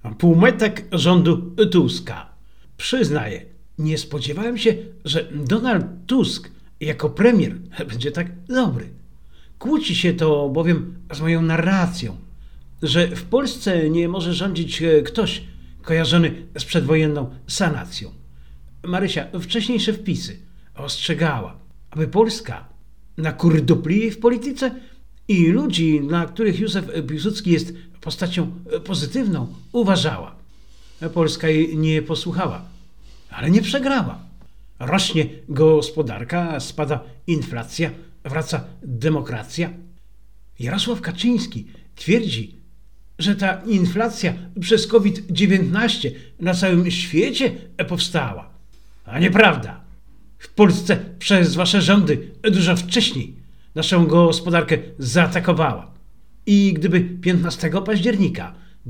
Półmetek rządu Tuska. Przyznaję, nie spodziewałem się, że Donald Tusk jako premier będzie tak dobry. Kłóci się to bowiem z moją narracją, że w Polsce nie może rządzić ktoś kojarzony z przedwojenną sanacją. Marysia, wcześniejsze wpisy ostrzegała, aby Polska na kurdupli w polityce i ludzi, dla których Józef Piłsudski jest postacią pozytywną, uważała. Polska jej nie posłuchała, ale nie przegrała. Rośnie gospodarka, spada inflacja, wraca demokracja. Jarosław Kaczyński twierdzi, że ta inflacja przez COVID-19 na całym świecie powstała. A nieprawda. W Polsce przez wasze rządy dużo wcześniej naszą gospodarkę zaatakowała. I gdyby 15 października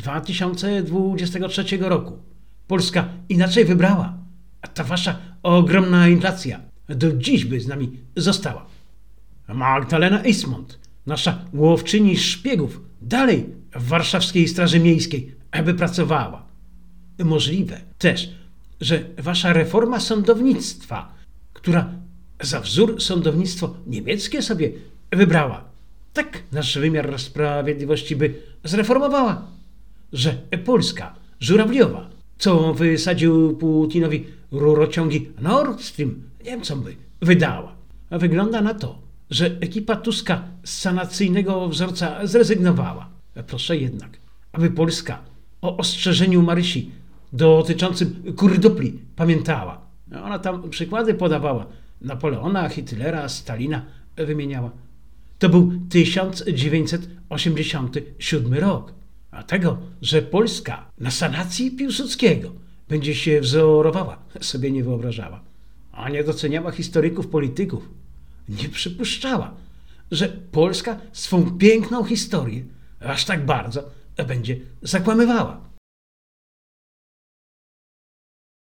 2023 roku Polska inaczej wybrała, a ta wasza ogromna inflacja do dziś by z nami została. Magdalena Eismont, nasza łowczyni szpiegów, dalej w warszawskiej Straży Miejskiej aby pracowała. Możliwe też, że wasza reforma sądownictwa, która za wzór sądownictwo niemieckie sobie wybrała, tak nasz wymiar sprawiedliwości by zreformowała, że Polska żurawliowa, co wysadził Putinowi rurociągi Nord Stream, Niemcom by wydała. A wygląda na to, że ekipa Tuska z sanacyjnego wzorca zrezygnowała. Proszę jednak, aby Polska o ostrzeżeniu Marysi dotyczącym kurdupli pamiętała. Ona tam przykłady podawała. Napoleona, Hitlera, Stalina wymieniała. To był 1987 rok. A tego, że Polska na sanacji Piłsudskiego będzie się wzorowała, sobie nie wyobrażała. A nie doceniała historyków, polityków. Nie przypuszczała, że Polska swą piękną historię aż tak bardzo będzie zakłamywała.